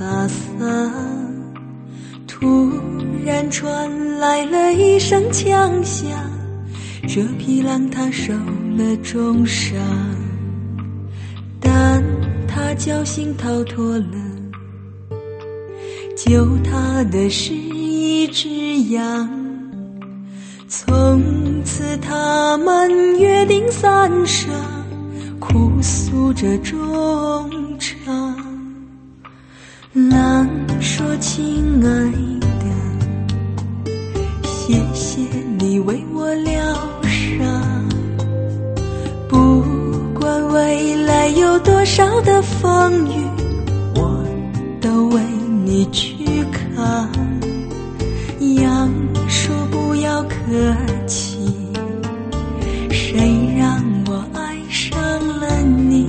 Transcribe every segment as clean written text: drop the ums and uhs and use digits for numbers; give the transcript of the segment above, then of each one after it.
飒飒，突然传来了一声枪响，这匹狼他受了重伤，但他侥幸逃脱了，救他的是一只羊。从此他们约定三生，哭诉着衷肠。狼说亲爱的，谢谢你为我疗伤，不管未来有多少的风雨，我都为你去扛。羊说不要客气，谁让我爱上了你，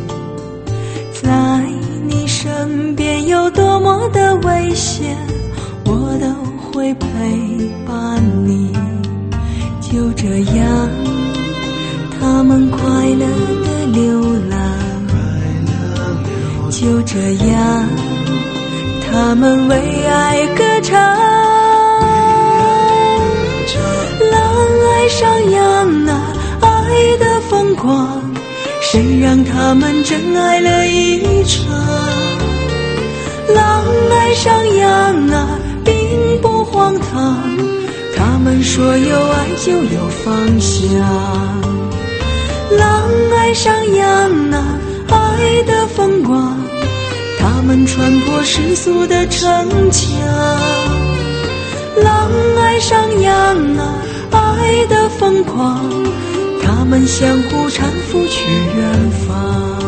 在你身边有多么的危险，我都会陪伴你。就这样他们快乐的流浪，就这样他们为爱歌唱。爱上羊啊，爱的疯狂，谁让他们真爱了一场。狼爱上羊啊，并不荒唐，他们说有爱就有方向。狼爱上羊啊，爱的疯狂，他们穿破世俗的城墙。狼爱上羊啊，爱的疯狂，他们相互搀扶去远方。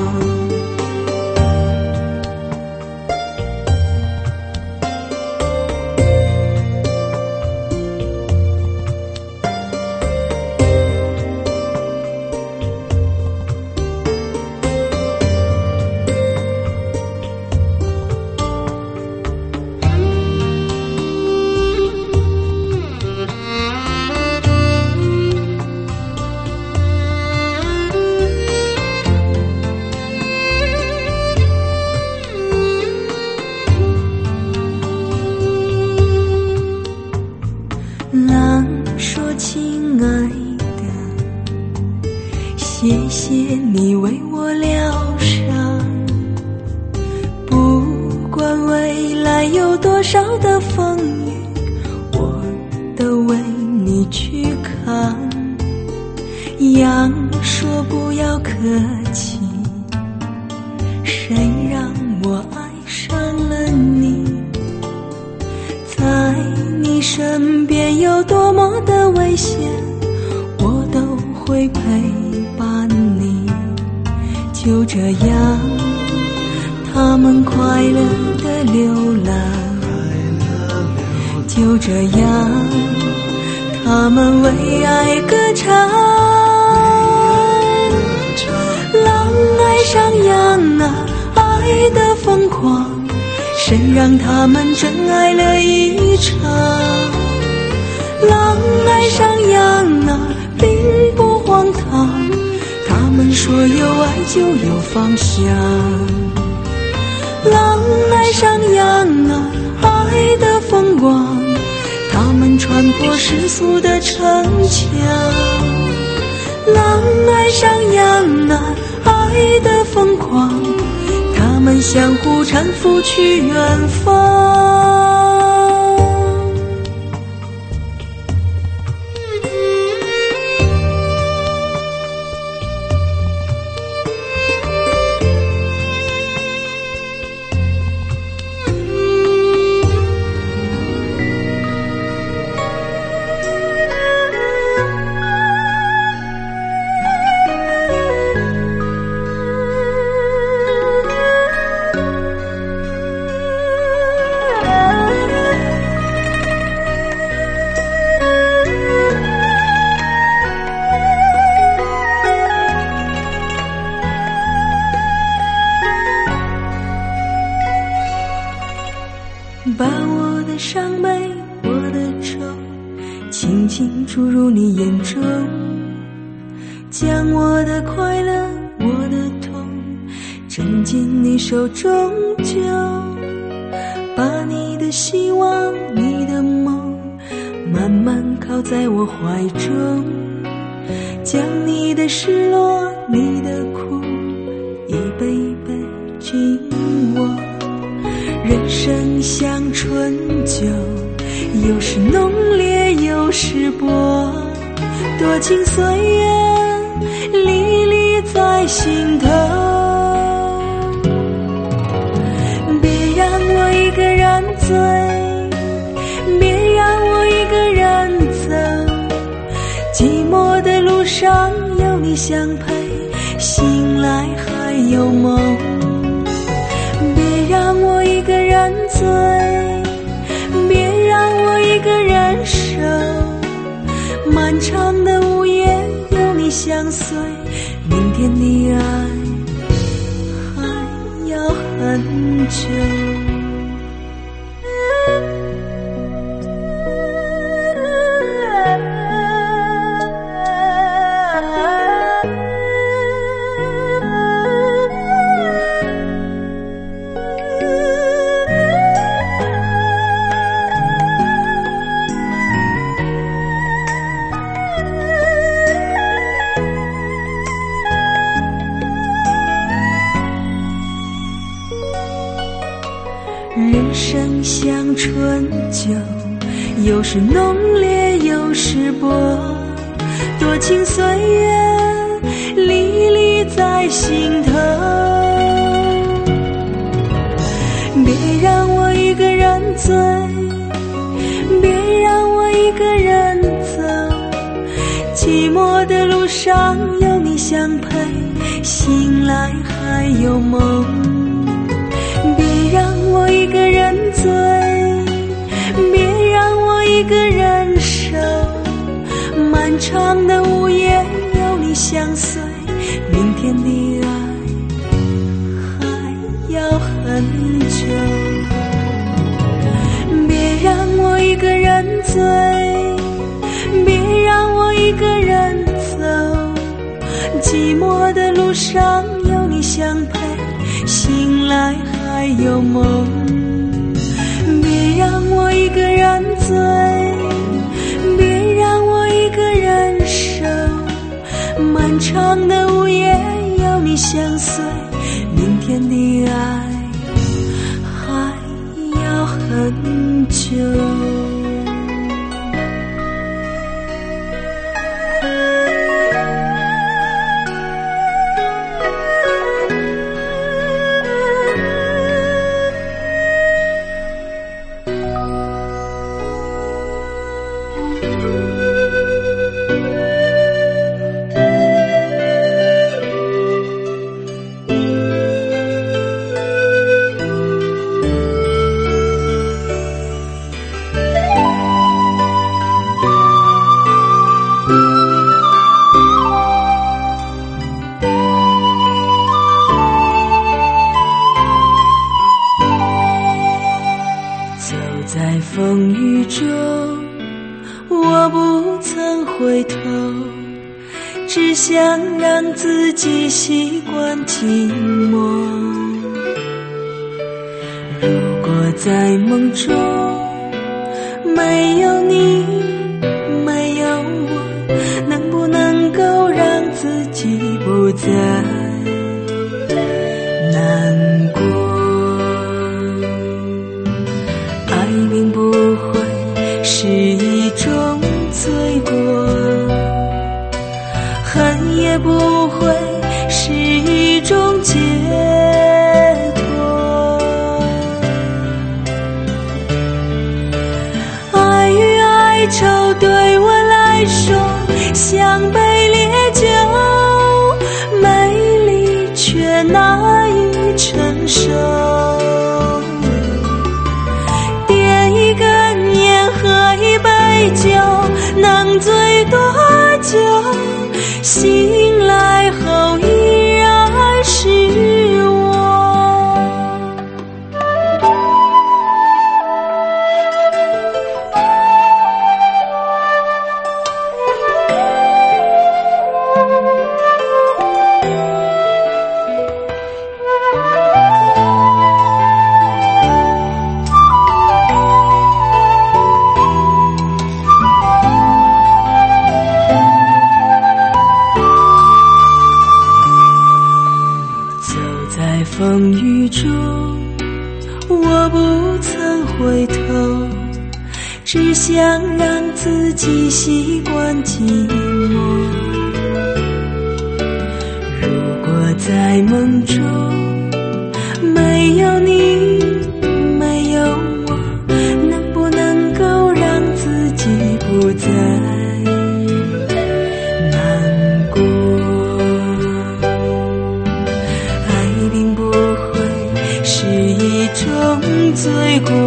狼说亲爱的，谢谢你为我疗伤，不管未来有多少的风雨，我都为你去扛。羊说不要客气，谁让我爱上了你，在你身边有多么的危险，我都会陪伴你。就这样他们快乐的流浪，就这样他们为爱歌唱。狼爱上羊啊，爱的疯狂，谁让他们真爱了一场。狼爱上羊啊，并不荒唐，他们说有爱就有方向。狼爱上羊啊，爱的疯狂，他们穿破世俗的城墙。狼爱上羊啊，爱的疯狂，他们相互搀扶去远方。把我的伤悲，我的愁，轻轻注入你眼中，将我的快乐，我的痛，挣进你手中就希望你的梦慢慢靠在我怀中，将你的失落你的苦一杯一杯敬我。人生像春酒，有时浓烈有时薄，多情岁月历历在心头。别让我一个人醉，别让我一个人走，寂寞的路上有你相陪，醒来还有梦。别让我一个人醉，别让我一个人守，漫长的午夜有你相随，明天的爱还要很久。人生像春酒，有时浓烈有时薄，多情岁月历历在心头。别让我一个人醉，别让我一个人走，寂寞的路上有你相陪，醒来还有梦。别让我一个人醉，别让我一个人守，漫长的午夜有你相随，明天的爱还要很久。别让我一个人醉，别让我一个人走，寂寞的路上有你相陪，醒来还有梦。别让我一个人醉，别让我一个人守，漫长的午夜有你相随，明天的爱还要很久。在风雨中，我不曾回头，只想让自己习惯寂寞。如果在梦中没有你，没有我，能不能够让自己不再难过？并不会是一种罪过，恨也不会是一种解脱。爱与哀愁对我来说像杯烈酒，美丽却难以承受。酒能醉多久？醒来后依然是我。 回头，只想让自己习惯寂寞。如果在梦中没有你没有我，能不能够让自己不再难过？爱并不会是一种罪过，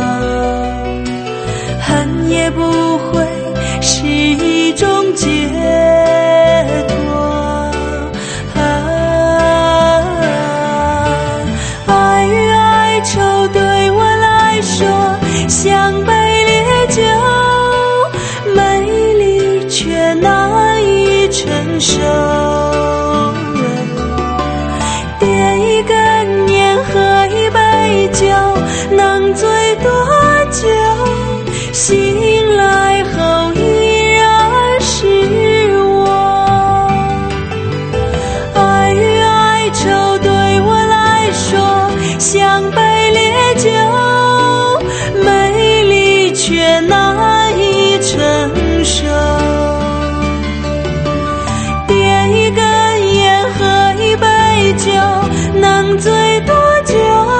恨也不会是一种解脱。爱与哀愁对我来说像杯烈酒，美丽却难以承受。点一根烟喝一杯酒，能醉多久？醒来后依然是我。爱与哀愁对我来说像杯烈酒，美丽却难以承受。点一根烟喝一杯酒，能醉多久？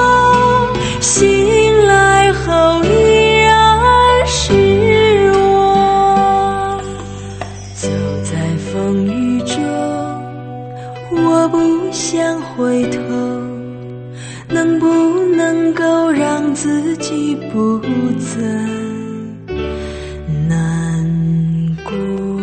醒来后依然是我。走在风雨中，我不想回头，能不能够让自己不再难过？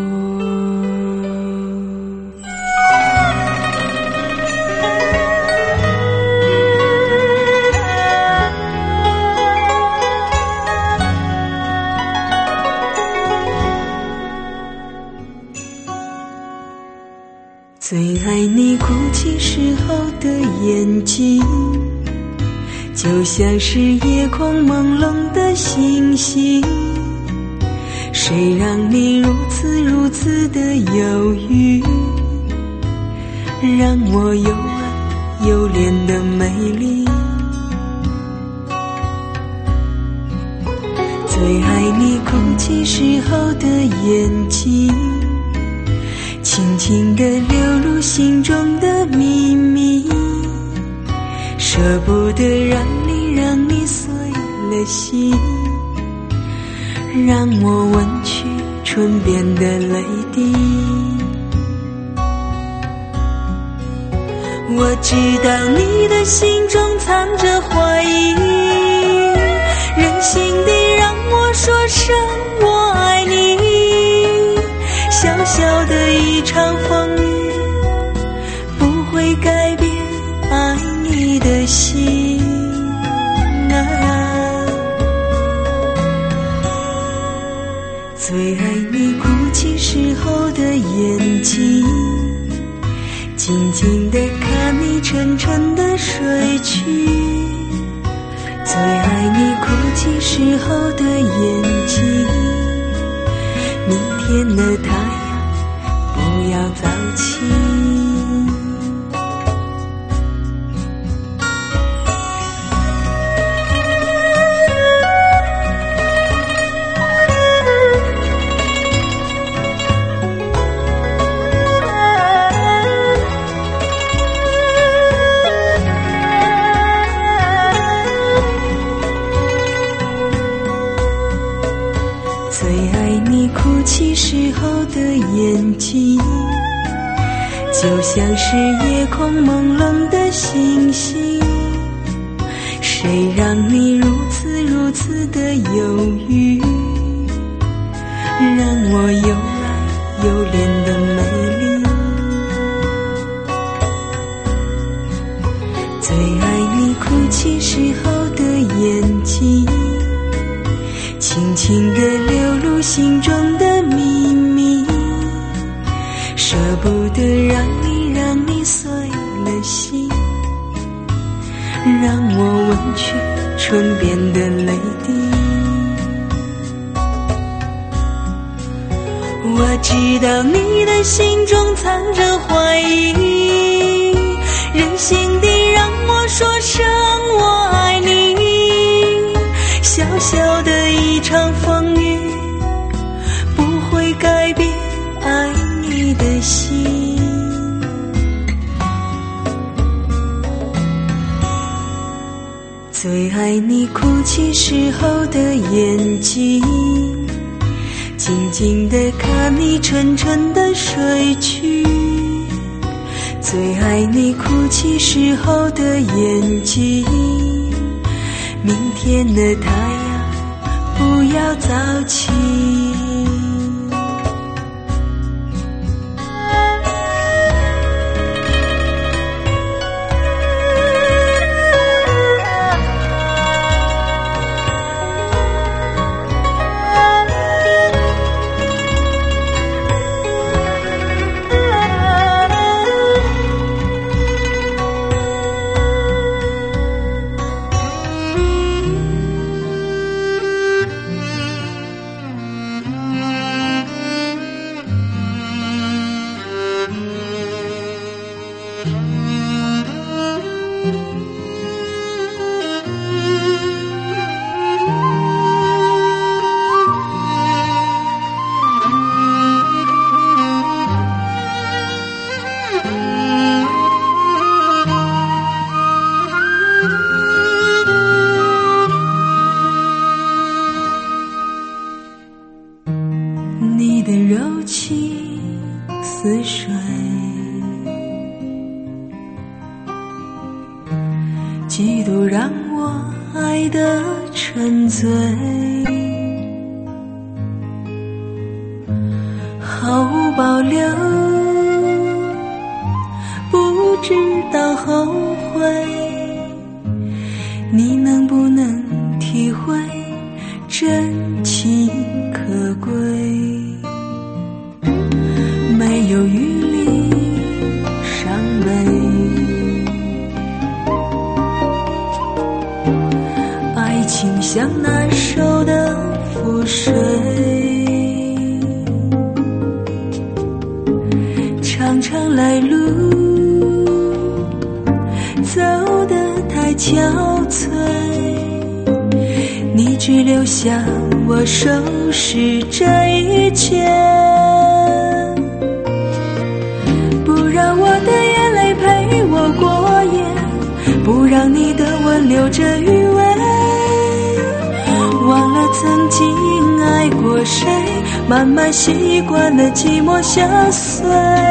最爱你哭泣时候的眼睛，就像是夜空朦胧的星星。谁让你如此的忧郁，让我又爱又怜的美丽。最爱你哭泣时候的眼睛，轻轻地流入心中的秘密，舍不得让你碎了心，让我吻去唇边的泪滴。我知道你的心中藏着怀疑，任性地让我说声我爱你。小小的一场风雨，不会改变爱你的心啊。最爱你哭泣时候的眼睛，静静地看你沉沉的睡去。最爱你哭泣时候的眼睛，明天的太阳不要早起。最爱你哭泣时候的眼睛，就像是夜空朦胧的星星。谁让你如此的忧郁，让我又爱又怜的美丽。最爱你哭泣时候的眼睛，轻轻地流入心中的秘密，舍不得让你碎了心，让我吻去唇边的泪滴。我知道你的心中藏着怀疑，任性地让我说声我爱你。 小的一场风雨，不会改变爱你的心。最爱你哭泣时候的眼睛，静静地看你沉沉的睡去。最爱你哭泣时候的眼睛，明天的太阳不要早起。你的柔情似水，几度让我爱得沉醉，毫无保留，不知道后悔。你能不能体会真情可贵？没有余力伤悲，爱情像难收的覆水，长长来路走得太憔悴，你只留下我收拾这一切，不让我的眼泪陪我过夜，不让你的吻留着余味，忘了曾经爱过谁，慢慢习惯了寂寞相随，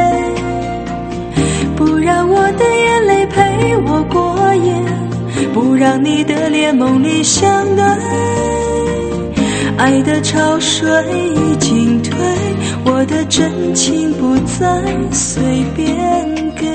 不让我的眼泪陪我过夜，不让你的脸梦里相对，爱的潮水已经退，我的真情不再随便给。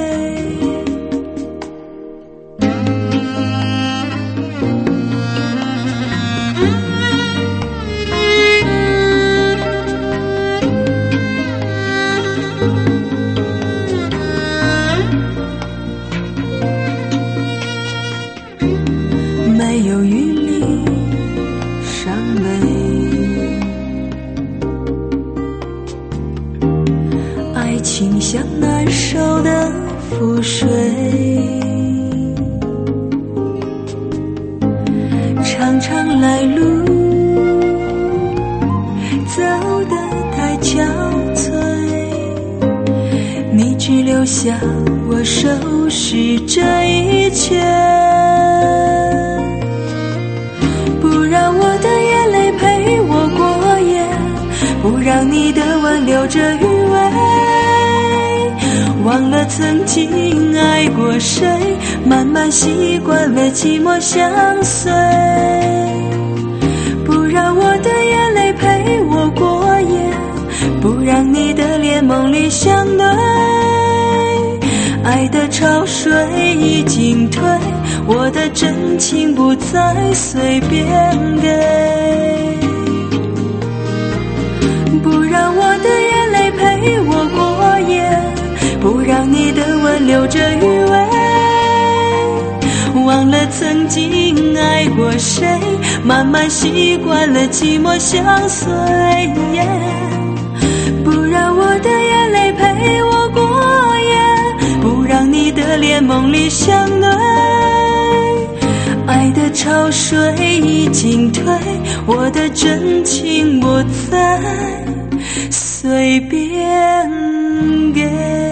没有余力伤悲，爱情像难收的覆水，长长来路走得太憔悴，你只留下我收拾这一切，不让我的眼泪陪我过夜，不让你的吻留着余味，忘了曾经爱过谁，慢慢习惯了寂寞相随，不让我的眼泪陪我过夜，不让你的脸梦里相对，爱的潮水已经退，我的真情不再随便给，不让我的眼泪陪我过夜，不让你的吻留着余味，忘了曾经爱过谁，慢慢习惯了寂寞相随，不让我的眼泪陪我过夜，不让你的脸梦里相对，爱的潮水已经退，我的真情我在随便给。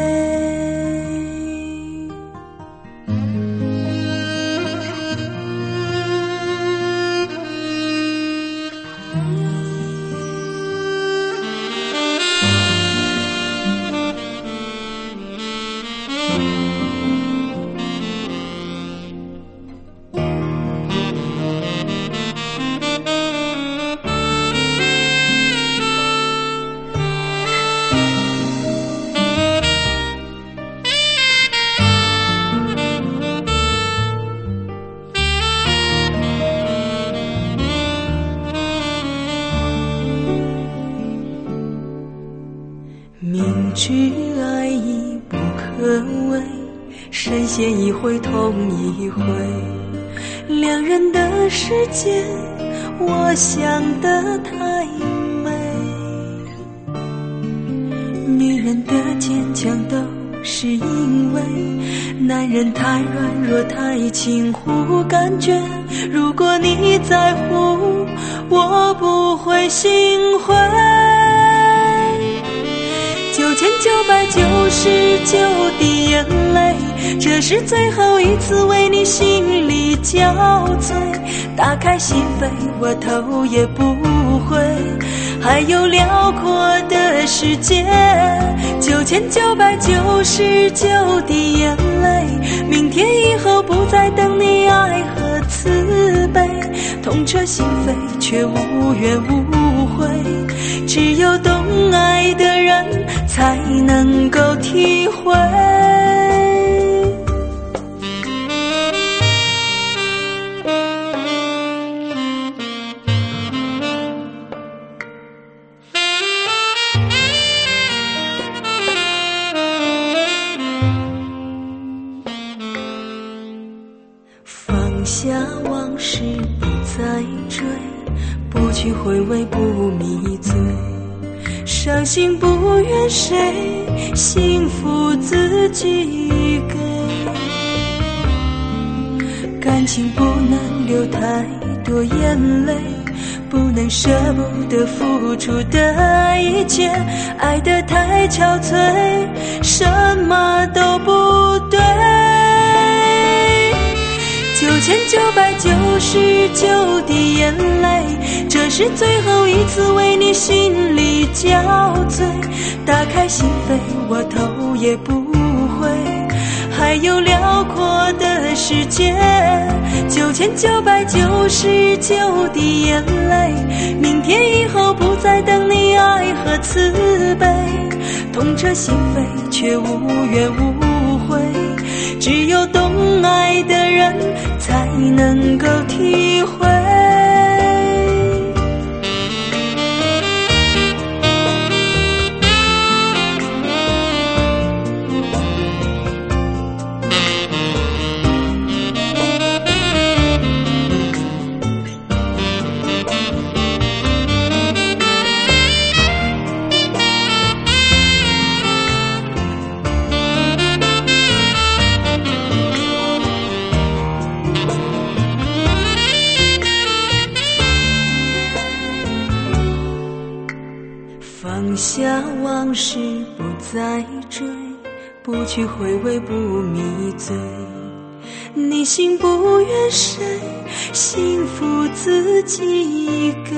明知爱已不可为，深陷一回痛一回，两人的世界我想得太美，女人的坚强都是因为男人太软弱太轻忽，感觉如果你在乎我不会心灰。9999滴眼泪，这是最后一次为你心里交瘁，打开心扉我头也不回，还有辽阔的世界。9999滴眼泪，明天以后不再等你爱和慈悲，痛彻心扉却无怨无悔，只有懂爱的人才能够体会。放下往事不再追，不去回味不迷醉，伤心不怨谁，幸福自己给，感情不能流太多眼泪，不能舍不得付出的一切，爱得太憔悴，什么都不对。9999滴眼泪，这是最后一次为你心里交瘁，打开心扉我头也不回，还有辽阔的世界。9999滴眼泪，明天以后不再等你爱和慈悲，痛彻心扉却无怨无悔，只有懂爱的人才能够体会。放下往事不再追，不去回味不迷醉，你心不怨谁，幸福自己给，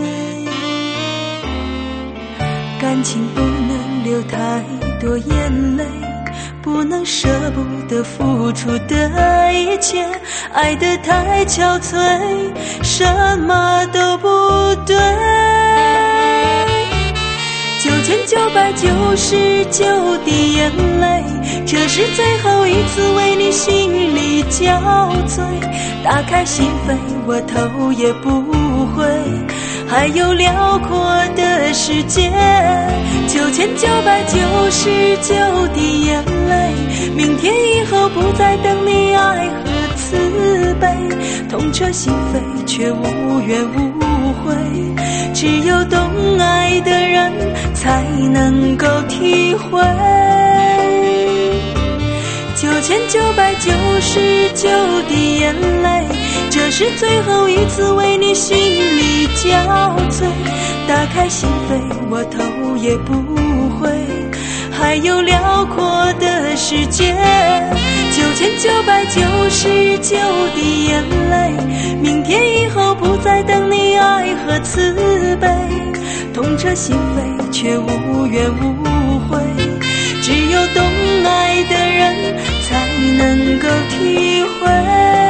感情不能流太多眼泪，不能舍不得付出的一切，爱得太憔悴，什么都不对。9999滴眼泪，这是最后一次为你心里交瘁，打开心扉我头也不回，还有辽阔的世界。9999滴眼泪，明天以后不再等你爱和慈悲，痛彻心扉却无怨无悔，只有懂爱的人才能够体会。9999滴眼泪， 这是最后一次为你心力交瘁，打开心扉，我头也不回，还有辽阔的世界，9999滴眼泪，明天以后不再等你爱和慈悲，痛彻心扉却无怨无悔，只有懂爱的人才能够体会。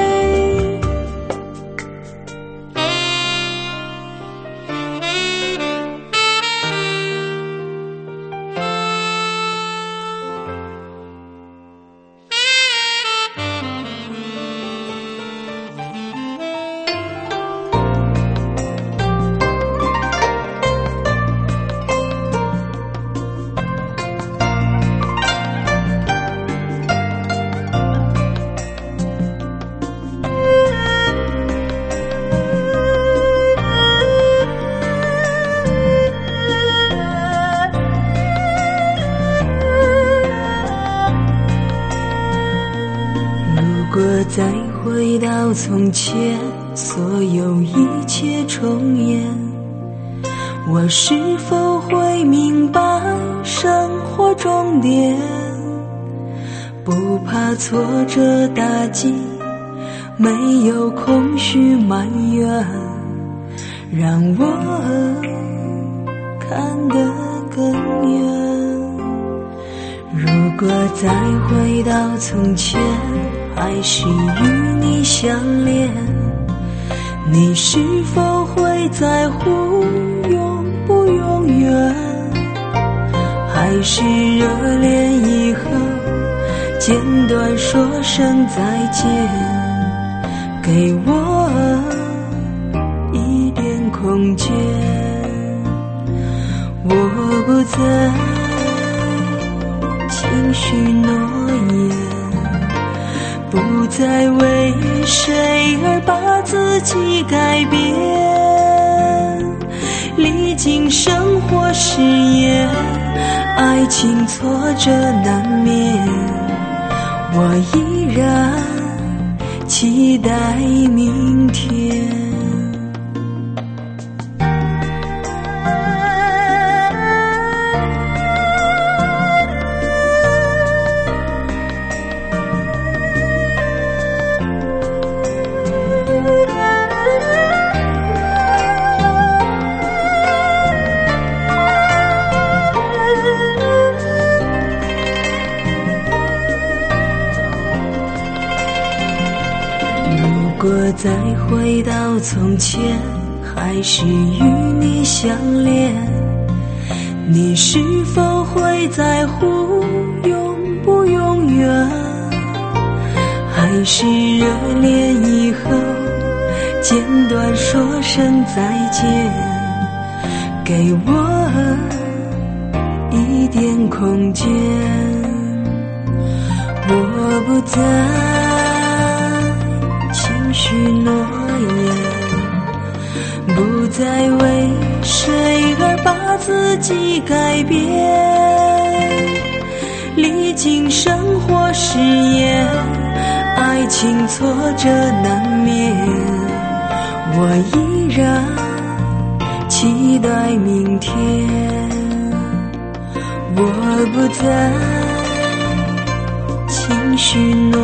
如果再回到从前，所有一切重演，我是否会明白生活重点？不怕挫折打击，没有空虚埋怨，让我看得更远。如果再回到从前，还是与你相恋，你是否会在乎永不永远？还是热恋以后简短说声再见，给我一点空间。我不再轻许诺言，不再为谁而把自己改变，历经生活试验，爱情挫折难免，我依然期待明天。如果再回到从前，还是与你相恋，你是否会在乎永不永远？还是热恋以后简短说声再见，给我一点空间。我不再轻许诺言，不再为谁而把自己改变，历经生活试验，爱情挫折难免，我依然期待明天。我不再轻许诺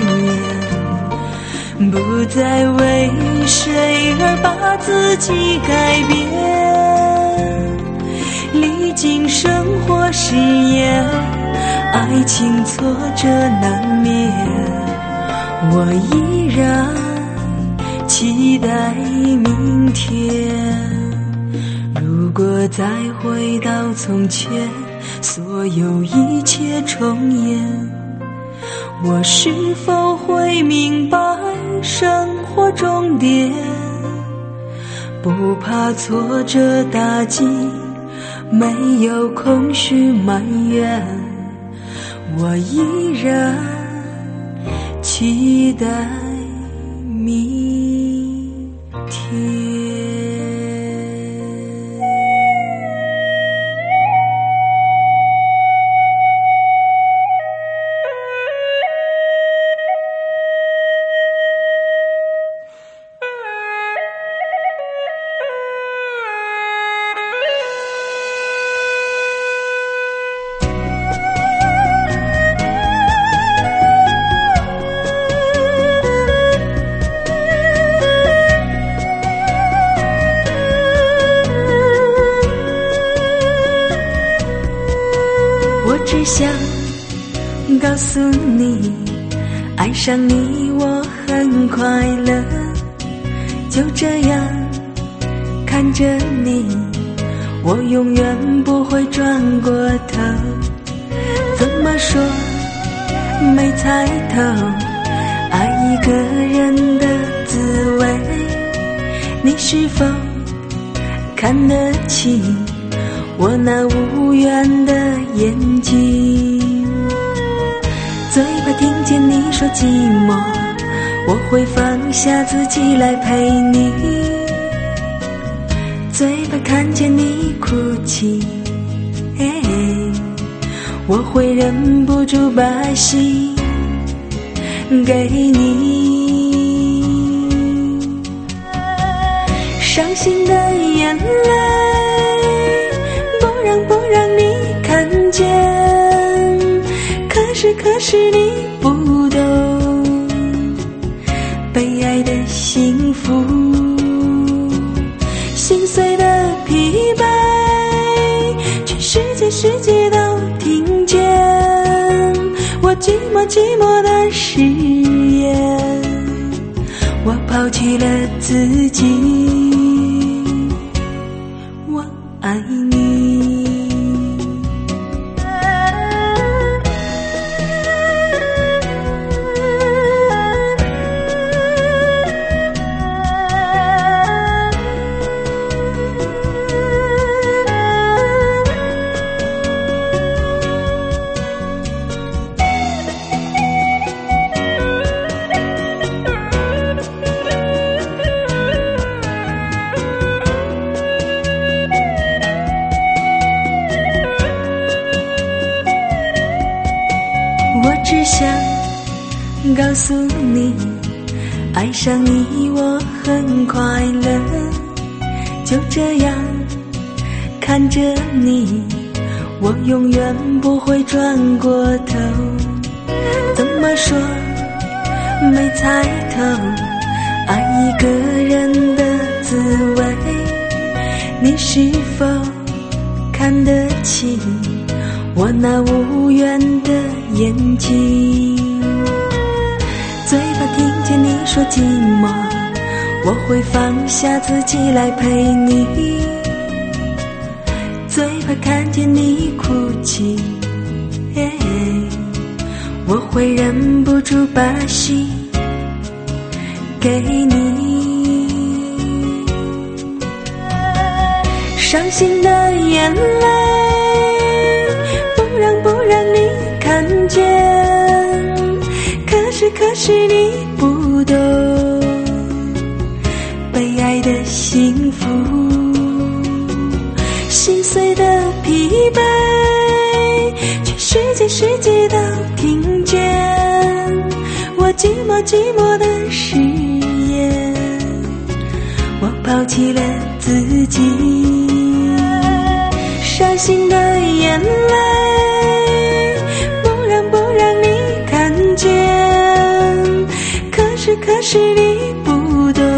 言，不再为谁而把自己改变，历经生活试验，爱情挫折难免，我依然期待明天。如果再回到从前，所有一切重演，我是否会明白生活重点？不怕挫折打击，没有空虚埋怨，我依然期待明天。 只想告诉你，爱上你我很快乐，就这样看着你，我永远不会转过头。怎么说没猜透爱一个人的滋味，你是否看得起我那无缘的眼睛？最怕听见你说寂寞，我会放下自己来陪你。最怕看见你哭泣，我会忍不住把心给你。伤心的眼泪不让你看见，可是你不懂被爱的幸福，心碎的疲惫，全世界都听见我寂寞的誓言，我抛弃了自己，我爱你。我只想告诉你，爱上你我很快乐，就这样看着你，我永远不会转过头。怎么说没猜透爱一个人的滋味，你是否看得起我那无缘的眼睛？最怕听见你说寂寞，我会放下自己来陪你。最怕看见你哭泣，我会忍不住把心给你。伤心的眼泪不让你看见，可是你不懂被爱的幸福，心碎的疲惫，全世界都听见我寂寞的誓言，我抛弃了自己。伤心的眼泪不让你看见，可是你不懂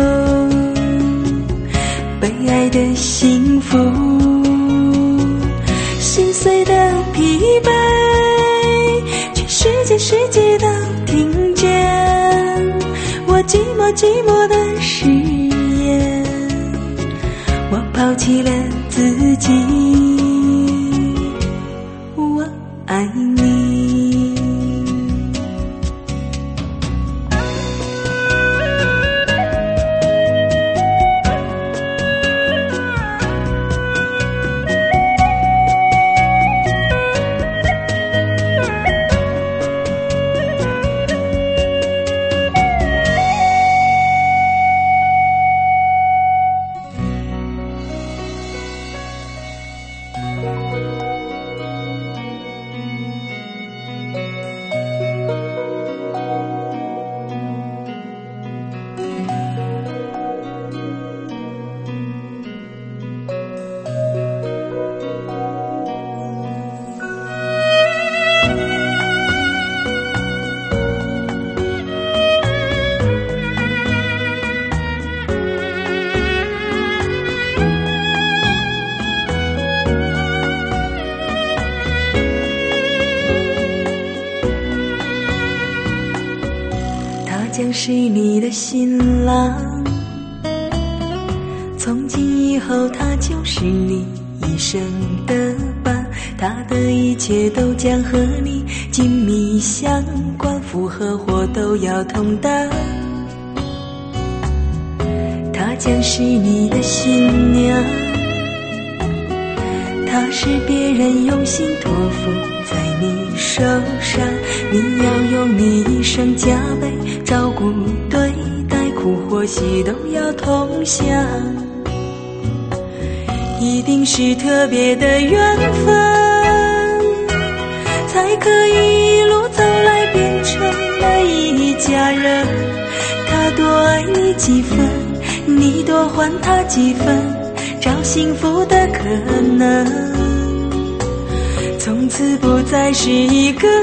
被爱的幸福，心碎的疲惫，全世界都听见我寂寞的誓言，我抛弃了自己，我爱你。 是你的新郎，从今以后他就是你一生的伴，他的一切都将和你紧密相关，福和祸都要同担。她将是你的新娘，她是别人用心托付在你手上，你要用你一生加倍照顾对待，苦或喜都要同享，一定是特别的缘分，才可以一路走来变成了一家人。他多爱你几分，你多还他几分，找幸福的可能，从此不再是一个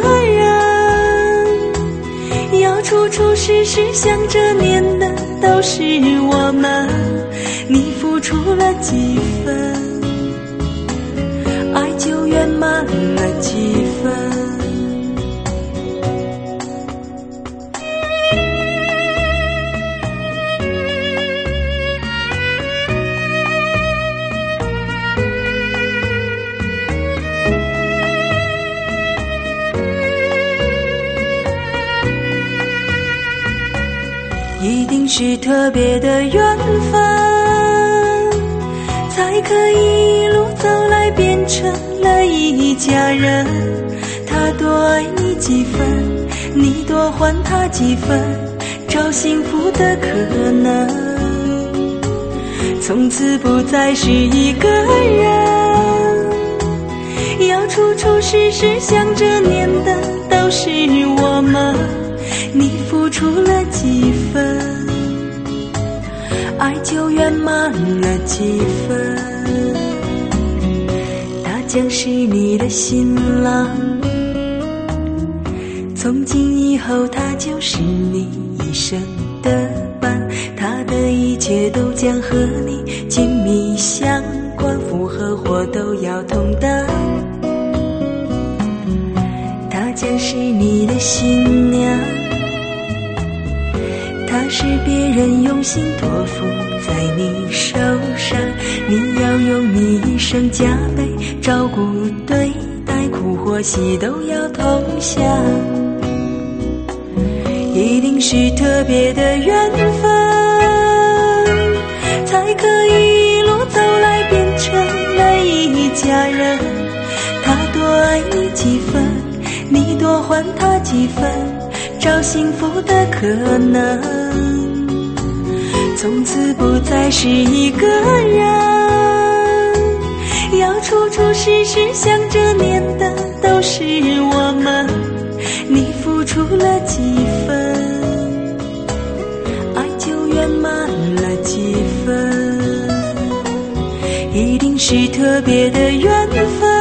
人，要处处事事想着念的都是我们，你付出了几分，爱就圆满了几分。一定是特别的缘分，才可以一路走来变成了一家人。他多爱你几分，你多还他几分，找幸福的可能，从此不再是一个人，要处处事事想着念的都是我们，你付出了几分，爱就圆满了几分。他将是你的新郎，从今以后他就是你一生的伴，他的一切都将和你紧密相关，福和祸都要同担。他将是你的新娘，他是别人用心托付在你手上，你要用你一生加倍照顾对待，苦或喜都要同享，一定是特别的缘分，才可以一路走来变成了一家人。他多爱你几分，你多还他几分，找幸福的可能，从此不再是一个人，要处处事事想着念的都是我们，你付出了几分，爱就圆满了几分，一定是特别的缘分，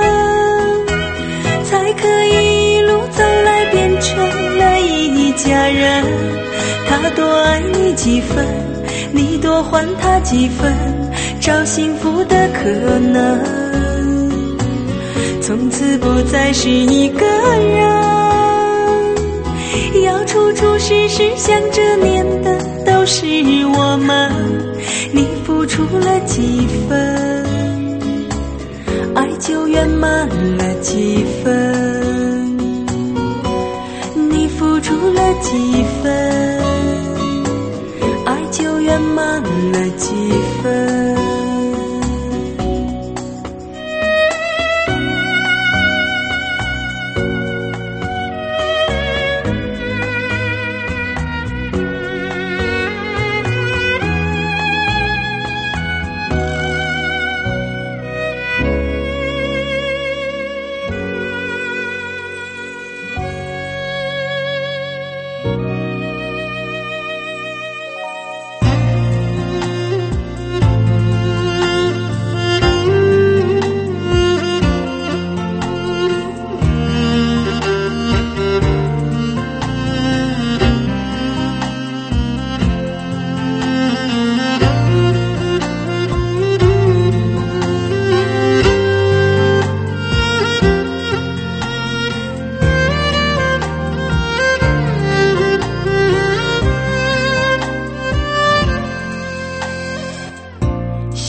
才可以一路走来变成了一家人。他多爱你几分，你多还他几分，找幸福的可能，从此不再是一个人，要处处事事想着念的都是我们，你付出了几分，爱就圆满了几分，你付出了几分，爱就圆满了几分。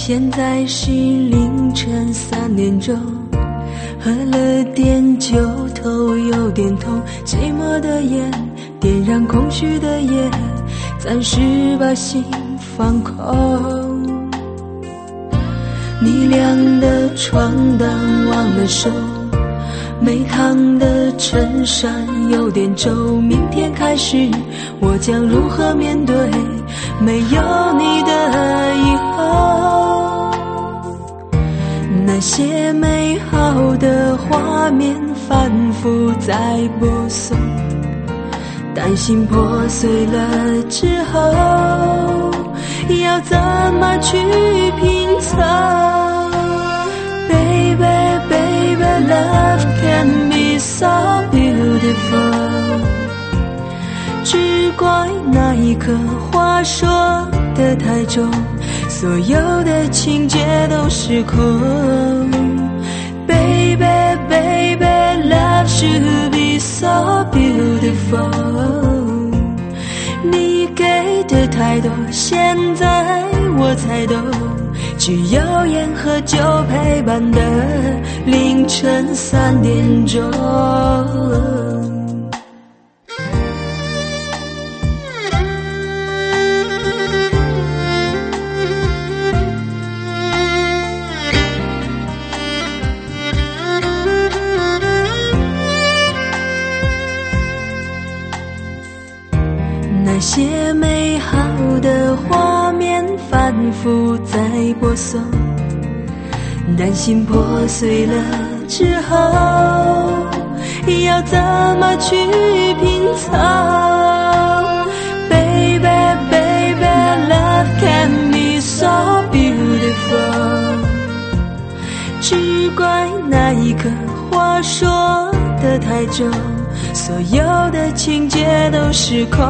现在是凌晨3点钟，喝了点酒，头有点痛，寂寞的烟点燃空虚的夜，暂时把心放空。你晾的床单忘了收，没烫的衬衫有点皱，明天开始我将如何面对没有你的以后？那些美好的画面反复在播送，担心破碎了之后要怎么去拼凑。 Baby, baby, love can be so beautiful， 只怪那一刻话说得太重，所有的情节都失控。 Baby, baby, love should be so beautiful， 你给的太多，现在我才懂，只有烟和酒陪伴的凌晨3点钟。那些美好的画面反复在播送，担心破碎了之后要怎么去拼凑。 Baby, baby, love can be so beautiful， 只怪那一刻话说得太重，所有的情节都失控。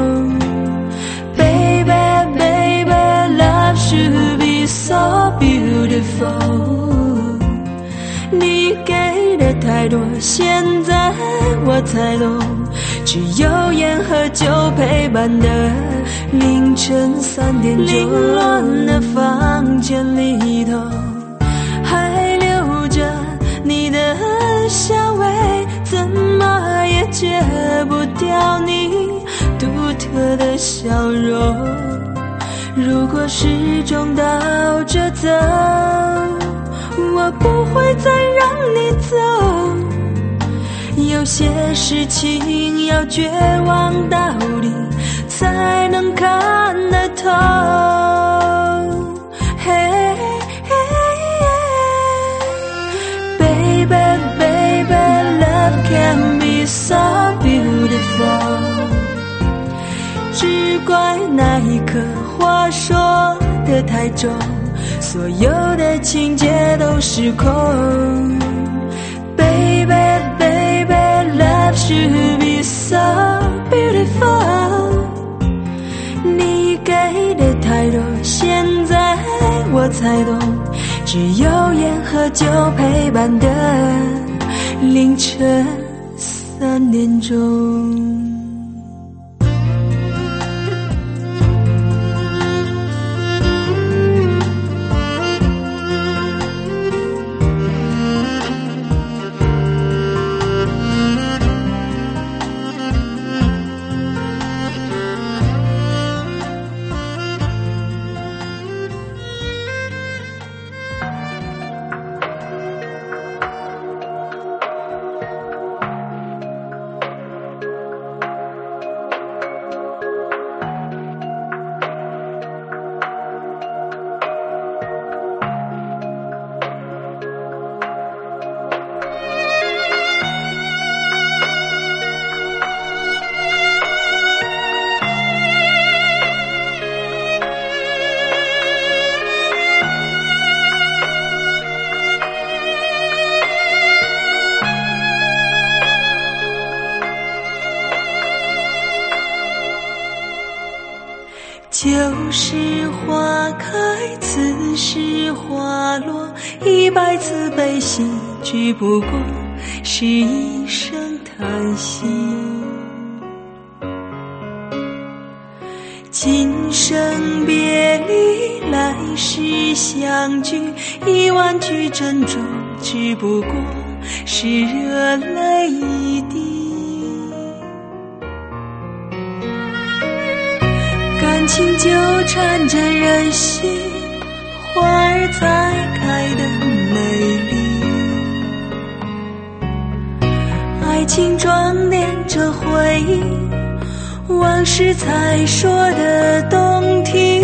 Baby, baby, love should be so beautiful， 你给的太多，现在我才懂，只有烟和酒陪伴的凌晨3点钟。凌乱的房间里头还留着你的香味，怎么也戒不掉你独特的笑容。如果始终倒着走，我不会再让你走。有些事情要绝望到底才能看得透。Hey, baby, baby, love can be so beautiful， 只怪那一刻话说得太重，所有的情节都失控。 Baby, baby, love should be so beautiful， 你给的太多，现在我才懂，只有烟和酒陪伴的凌晨3点钟。旧时花开，此时花落，100次悲喜，只不过是一声叹息。今生别离，来时相聚，10000句珍重，只不过是热泪一滴。感情纠缠着人心，花儿才开得美丽。爱情装点着回忆，往事才说得动听。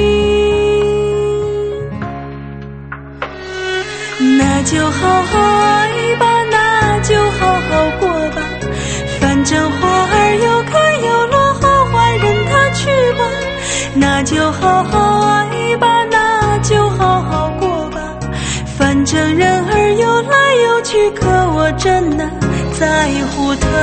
那就好好爱吧，那就好好过吧，反正花儿有开有落，好坏任它去吧。那就好好爱吧，那就好好过吧，反正人儿有来有去，可我真难在乎它。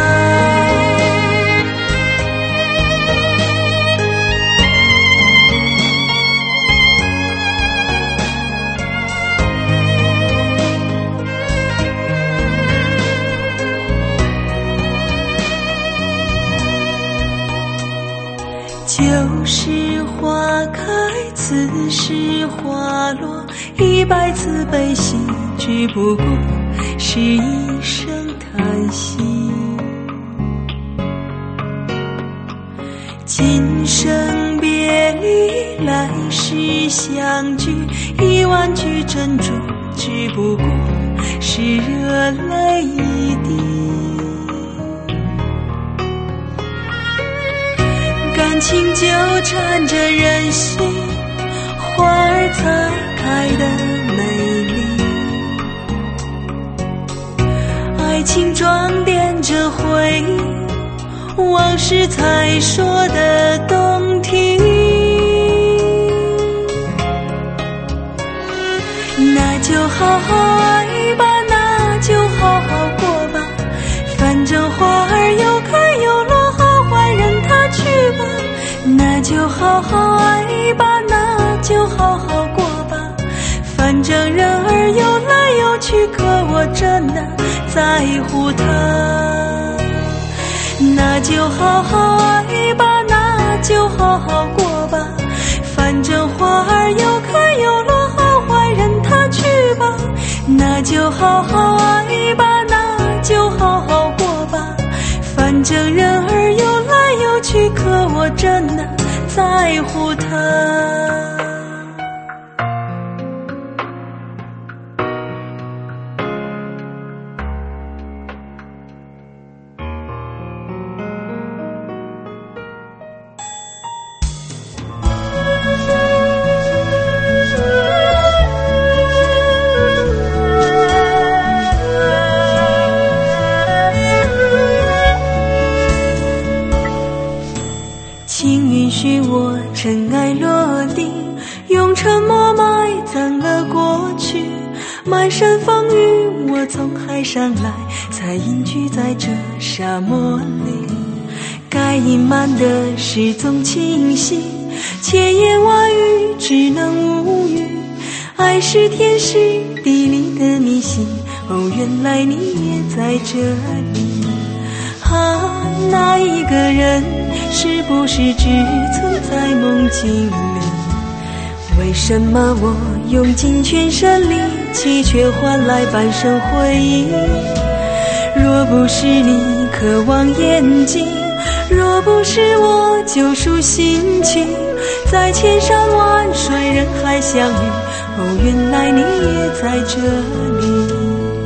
旧时花开，此时花落，100次悲喜，只不过是一声叹息。今生别离，来世相聚，10000句珍重，只不过是热泪一滴。感情纠缠着人心，花儿才开得美丽。爱情装点着回忆，往事才说得动听。那就好好爱吧，那就好好过吧，反正花儿有开有落，好坏任它去吧。那就好好爱吧，那就好好过吧，反正人儿有来有去，可我真难在乎它。那就好好爱吧，那就好好过吧，反正花儿有开有落，好坏任它去吧。那就好好爱吧，那就好好过吧，反正人儿有来有去，可我真难在乎它。请允许我尘埃落定，用沉默埋葬了过去。满山风雨，我从海上来，才隐居在这沙漠里。该隐瞒的事总清晰，千言万语只能无语。爱是天时地利的迷信，哦，原来你也在这里。啊，那一个人是不是只存在梦境里？为什么我用尽全身力气，却换来半生回忆？若不是你渴望眼睛，若不是我救赎心情，在千山万水人海相遇，哦，原来你也在这里。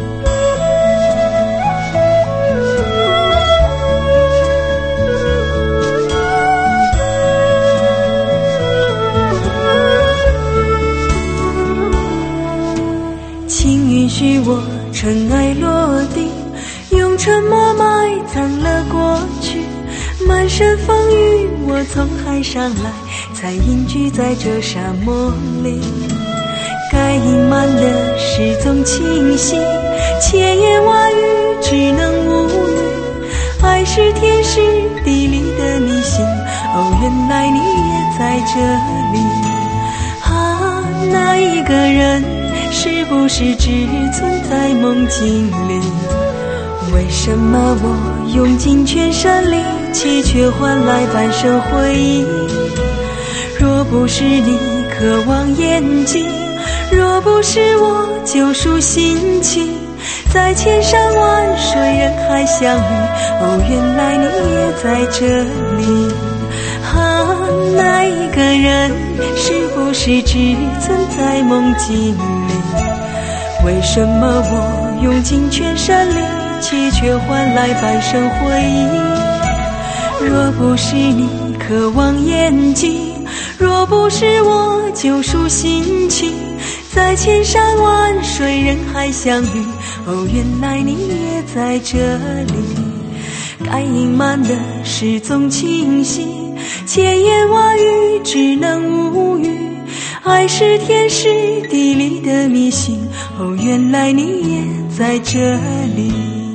允许我尘埃落定，用沉默埋葬了过去。满山风雨，我从海上来，才隐居在这沙漠里。该隐瞒的事总清晰，千言万语只能无语。爱是天时地利的迷信，哦，原来你也在这里。啊，那一个人是不是只存在梦境里？为什么我用尽全身力气，却换来半生回忆？若不是你渴渴望眼睛。若不是我救赎心情，在千山万水人海相遇，哦，原来你也在这里。那一个人是不是只存在梦境里？为什么我用尽全身力气，却换来半生回忆？若不是你渴望眼睛，若不是我救赎心情，在千山万水人海相遇，哦，原来你也在这里。该隐瞒的事总清晰，千言万语只能无语。爱是天时地利的迷信，哦，原来你也在这里。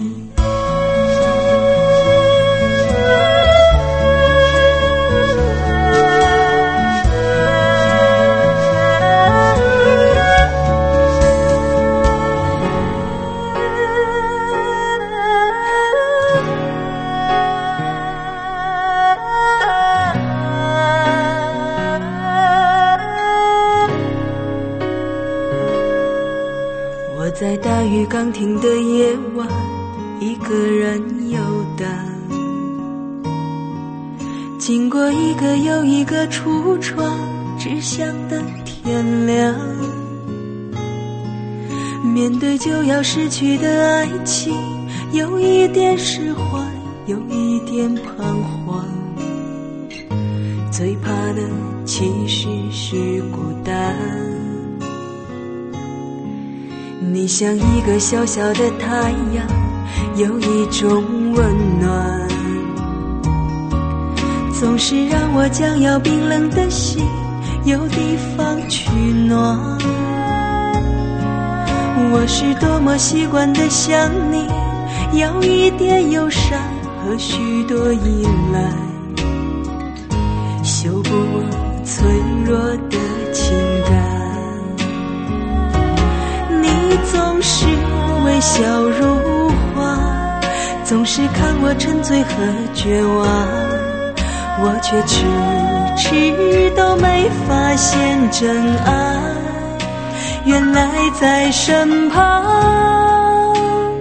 我在大雨刚停的夜晚，一个人游荡，经过一个又一个橱窗，只想等天亮。面对就要失去的爱情，有一点释怀，有一点彷徨。最怕的其实是孤单。你像一个小小的太阳，有一种温暖，总是让我将要冰冷的心有地方取暖。我是多么习惯的想你，有一点忧伤和许多依赖，修补我脆弱的情感。你总是微笑如花，总是看我沉醉和绝望，我却迟迟都没发现真爱原来在身旁。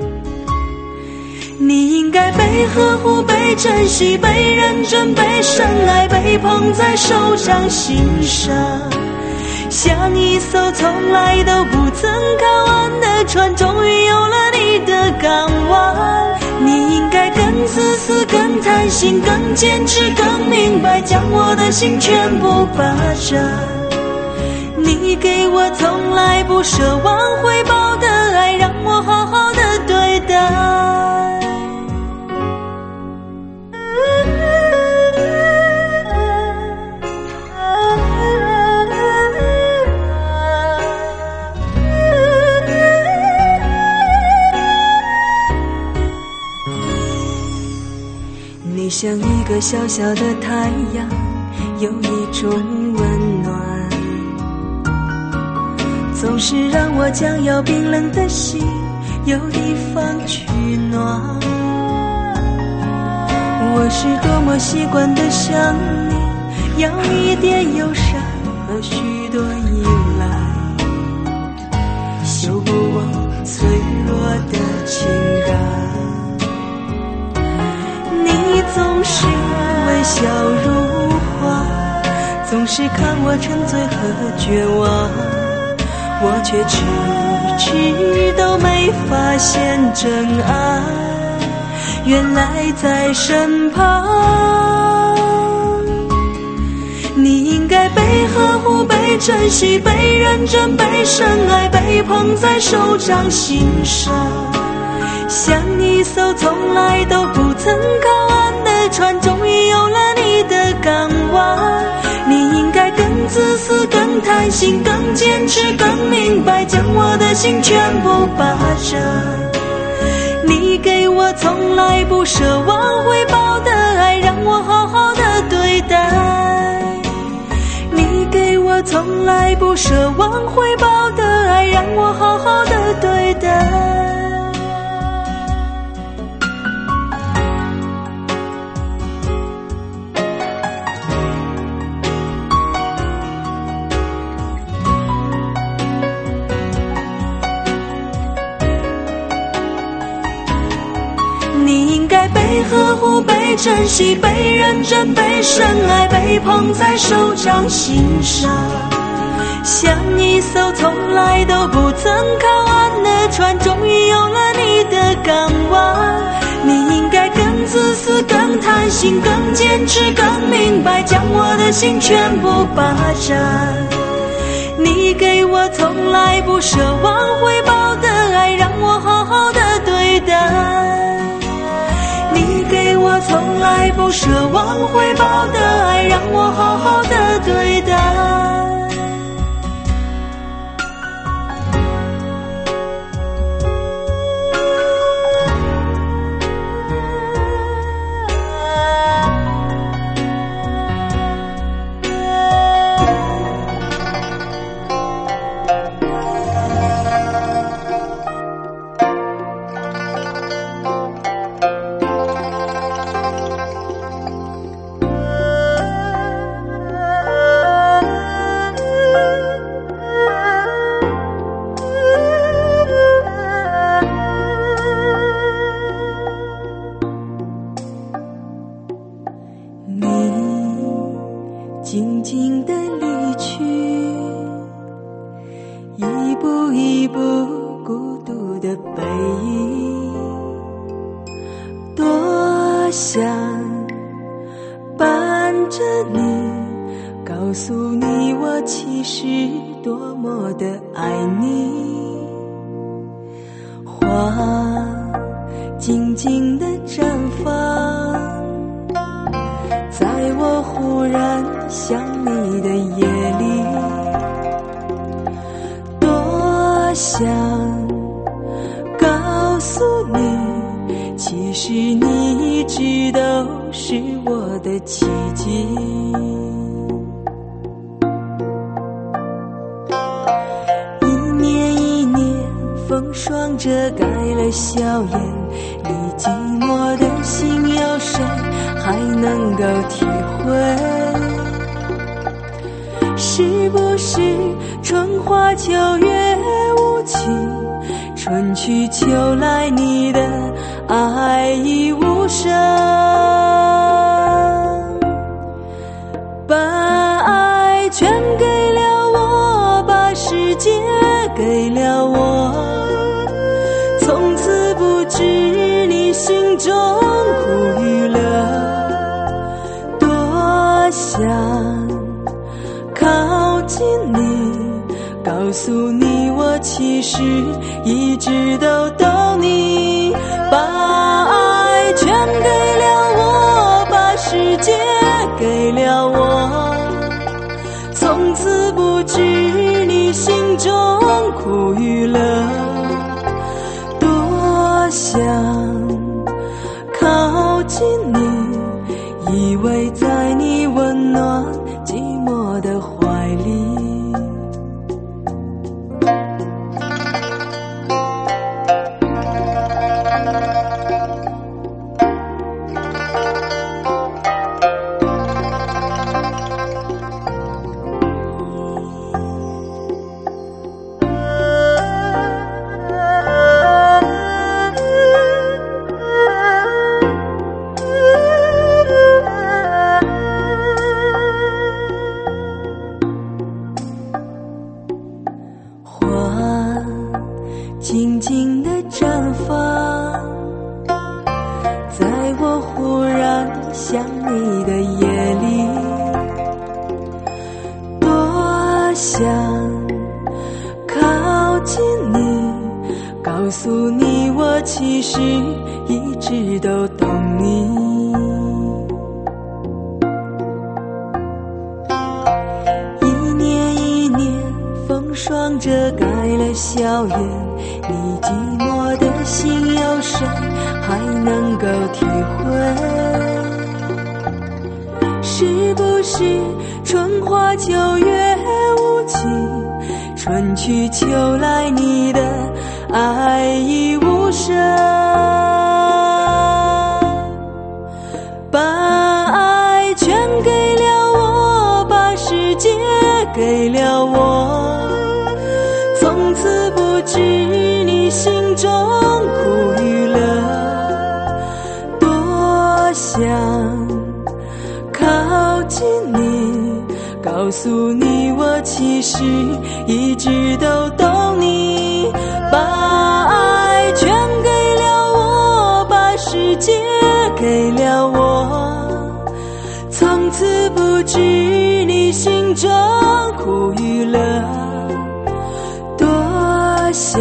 你应该被呵护，被珍惜，被认真，被深爱，被捧在手掌心上，像一艘从来都不曾靠岸的船，终于有了你的港湾。你应该更自私，更贪心，更坚持，更明白，将我的心全部霸占。你给我从来不奢望回报的爱，让我好好的对待。你像一个小小的太阳，有一种温暖，总是让我将要冰冷的心有地方取暖。我是多么习惯的想你，有一点忧伤和许多依赖，修补我脆弱的情感。你总是微笑如花，总是看我沉醉和绝望，我却迟迟都没发现真爱原来在身旁。你应该被呵护，被珍惜，被认真，被深爱，被捧在手掌心上，像一艘从来都不曾靠岸的船，终于有了你的港湾。你应该更自私，更贪心，更坚持，更明白，将我的心全部霸占。你给我从来不奢望回报的爱，让我好好的对待。你给我从来不奢望回报的爱，让我好好的对待。 被呵护，被珍惜，被认真，被深爱，被捧在手掌心上，像一艘从来都不曾靠岸的船，终于有了你的港湾。你应该更自私，更贪心，更坚持，更明白，将我的心全部霸占。你给我从来不奢望回报的爱，让我好好的对待。你给我从来不奢望回报的爱，让我好好的对待。静静地离去，一步一步孤独的背影，多想伴着你，告诉你我其实多么的爱你。花静静地绽放，在我忽然想你的夜里，多想告诉你，其实你一直都是我的奇迹。一年一年，风霜遮盖了笑颜，你寂寞的心有谁还能够体会？是不是春花秋月无情，春去秋来你的爱已无声？把爱全给了我，把世界给了我，从此不知你心中苦与乐。多想靠近你，告诉你我其实一直都懂你。把爱全给了我，把世界给了我，从此不知你心中苦与乐。多想靠近你，依偎在你温暖寂寞的怀里。静静地绽放，在我忽然想你的夜里，多想靠近你，告诉你我其实一直都懂你。一年一年，风霜遮盖了笑颜，你寂寞的心有谁还能够体会？是不是春花秋月无情，春去秋来你的爱已无声？把爱全给了我，把世界给了我，从此不知你心中苦与乐。多告诉你，我其实一直都懂你，把爱全给了我，把世界给了我，从此不知你心中苦与乐，多想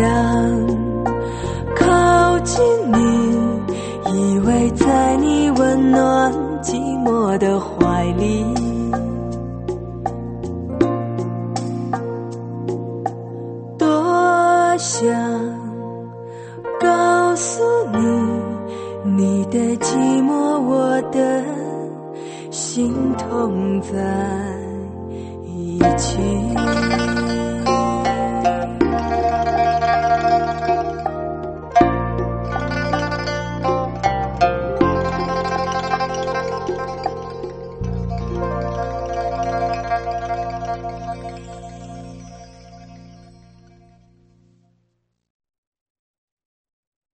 靠近你，依偎在你温暖寂寞的怀里，多想告诉你，你的寂寞我的心痛在一起。